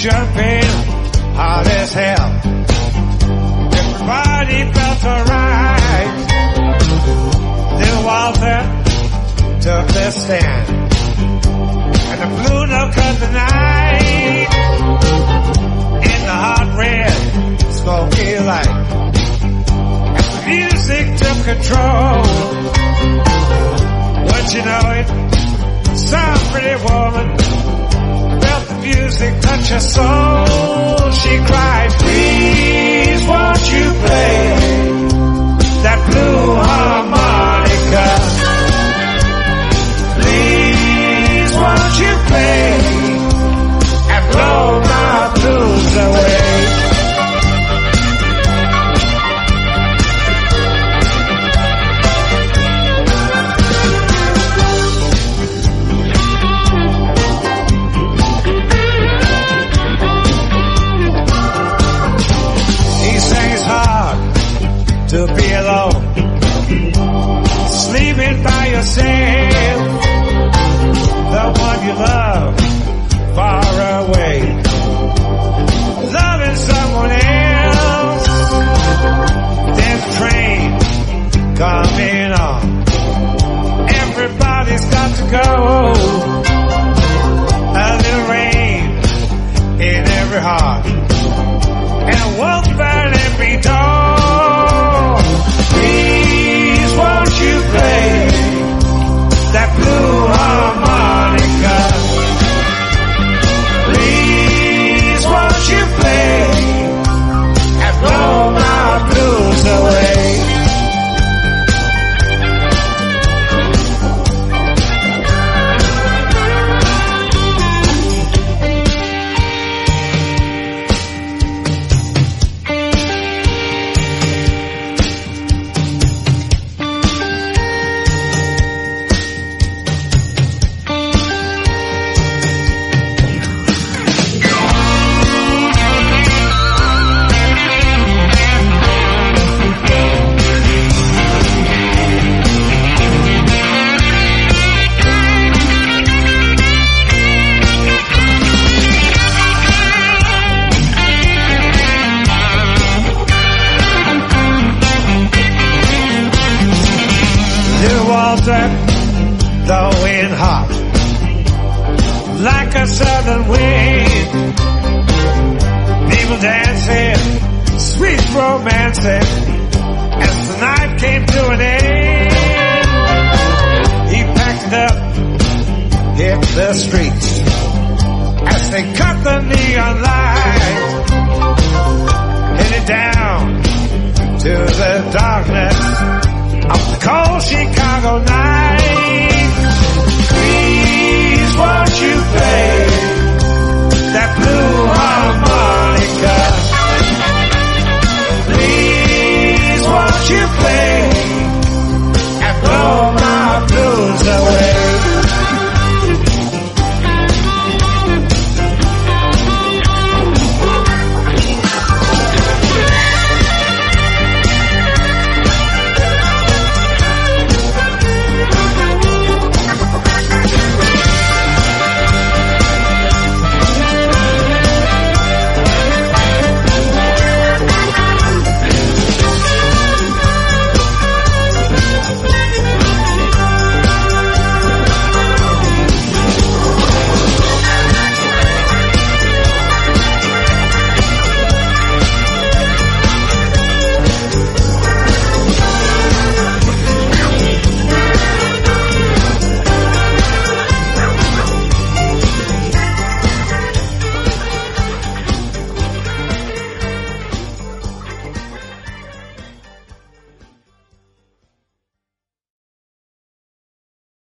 jumping hard as hell. Everybody felt alright. Little Walter took the stand, and the blue note cut the night in the hot red smoky light. As the music took control, wouldn't you know it, some pretty woman felt the music touch her soul. She cried, please won't you play that blue harmonica? Please won't you play and blow my blues away? To be alone, sleeping by yourself, the one you love far away, loving someone else. There's a train coming on, everybody's got to go. A little rain in every heart, and a world burn every door. Please won't you play that blue harmonica? Please won't you play and blow my blues away? Blowing hot like a southern wind, people dancing, sweet romancing. As the night came to an end, he packed it up, hit the streets. As they cut the neon lights, headed down to the darkness of the cold Chicago night.